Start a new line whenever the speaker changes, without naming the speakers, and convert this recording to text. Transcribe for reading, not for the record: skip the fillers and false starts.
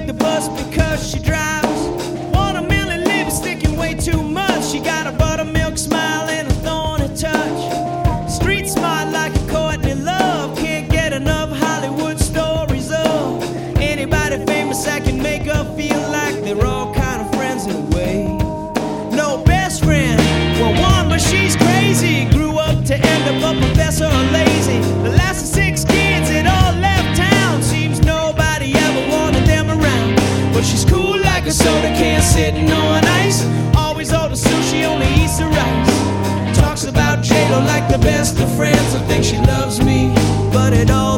the bus because she drives watermelon lipstick and way too much. She got a buttermilk smile and a thorny touch. Street smart like a Courtney Love. Can't get enough Hollywood stories of anybody famous I can make her feel like they're all kind of friends in a way. No best friend, well one, but she's crazy. Grew up to end up a professor or lazy. The last of 6 kids that all left town. Seems nobody ever wanted them around. But she's cool like a soda can sitting on ice. Always order sushi, only eats the rice. Talks about J-Lo like the best of friends. I think she loves me, but it all